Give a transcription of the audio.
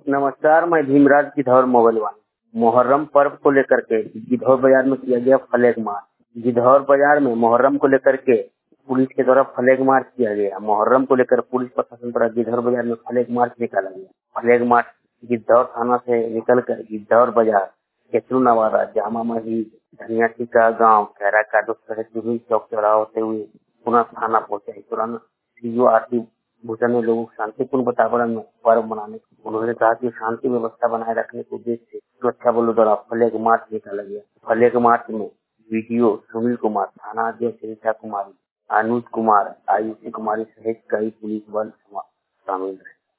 नमस्कार, मैं भीमराज गिद्धौर मोबाइल वाला। मुहर्रम पर्व को लेकर के गिद्धौर बाजार में किया गया फ्लैग मार्च। गिद्धौर बाजार में मुहर्रम को लेकर के पुलिस के द्वारा फ्लैग मार्च किया गया। मुहर्रम को लेकर पुलिस प्रशासन द्वारा गिद्धौर बाजार में फ्लैग मार्च निकाला गया। फ्लैग मार्च गिद्धौर थाना से निकलकर गिद्धौर बाजार, केसरू नवादा, जामा मस्जिद, धनिया टीका गाँव, खैरा काटो सहित विभिन्न चौक चौराहा होते हुए पुनः थाना पहुंचे। तुरंत सीओ आरती भूषण ने लोगों को शांतिपूर्ण वातावरण में पर्व मनाने, उन्होंने कहा कि शांति व्यवस्था बनाए रखने के उद्देश्य से सुरक्षा बलों द्वारा फ्लैग मार्च निकाला गया। फ्लैग मार्च में वीडियो सुनील कुमार, थाना अध्यक्ष रीता कुमारी, अनुज कुमार, आयुषी कुमारी सहित कई पुलिस बल शामिल रहे।